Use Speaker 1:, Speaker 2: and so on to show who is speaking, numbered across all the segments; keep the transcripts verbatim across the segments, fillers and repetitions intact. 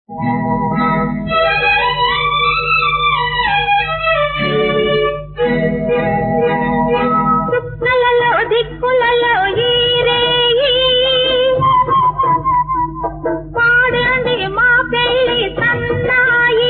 Speaker 1: చుక్కలలో దిక్కులలో ఈరేయి పాడండి మా పెళ్లి సన్నాయి.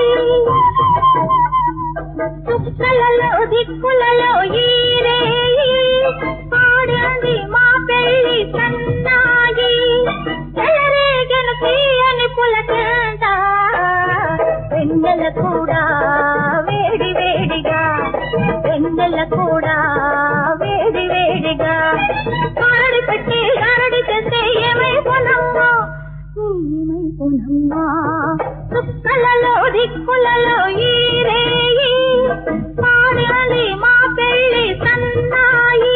Speaker 1: చుక్కలలో దిక్కులలో ఈరేయి పాడండి మా పెళ్లి సన్నాయి. చెలరేగను తీయని పులకంట వెన్నెల కూడా వేడి వేడిగా వెన్నెల కూడా వేడి వేడిగా కారడి పెట్టి గారడి చేస్తే ఏమైపోనమ్మా ఏమైపోనమ్మా. చుక్కలలో దిక్కులలో ఈరేయి పాడాలి మా పెళ్లి సన్నాయి.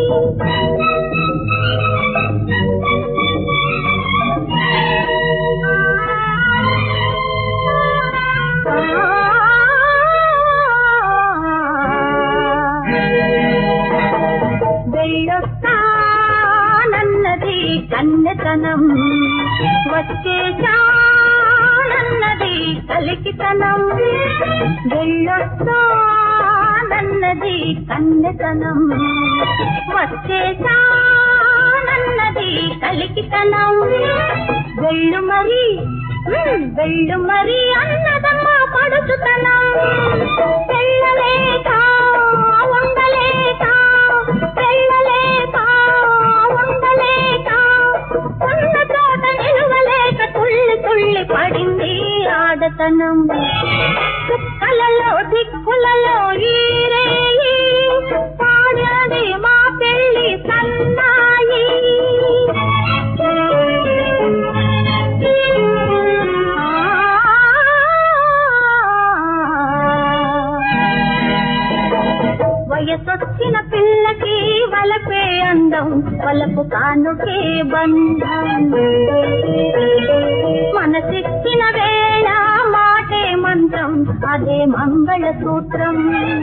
Speaker 1: వెళ్ళొస్తానన్నది కన్నెతనం వచ్చేసానన్నది కలికితనం. వెళ్ళొస్తానన్నది కన్నెతనం వచ్చేసానన్నది కలికితనం. వెళ్ళు మరి వెళ్ళు మరి అన్నదమ్మా పడుచుతనం. వెళ్ళలేక ఉండలేక వెళ్ళలేక ఉండలేక ఉన్న చోట నిలువలేక తుళ్ళి తుళ్ళి పడింది ఆడతనం. చుక్కలలో దిక్కులలో ఈరేయి పాడాలి మా పెళ్లి సన్నాయి. వయసొచ్చిన పిల్లకి వలపే అందం వలపు కానుకే బంధం. మనసిచ్చిన వేళ మాటే మంత్రం అదే మంగళ సూత్రం.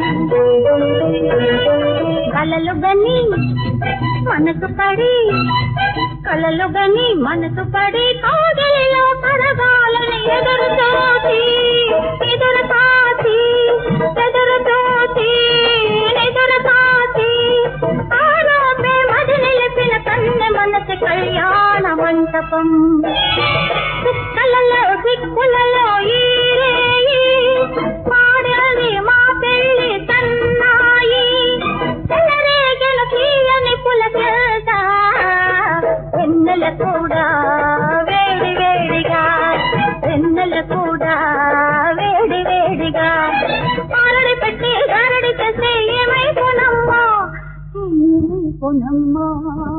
Speaker 1: కలలు గని మనసు పడి కలలు గని మనసు పడి కాగలిలో కరగాలని ఎదురు తోచి ఎదురు తాచి ఎదురు తోచి ఎదురు తాచి ఆరోపే మది నిలిపిన కన్నె మనసు కళ్యాణ మంటపం. చుక్కలలో దిక్కులలో ఈరేయి పాడాలి మా పెళ్లి సన్నాయి. చెలరేగను తీయని పులకేట వెన్నెల కూడా వేడి వేడిగా వెన్నెల కూడా వేడి వేడిగా ఆరడి పెట్టి గారడి చేస్తే ఏమైపోనమ్మా ఏమైపోనమ్మా.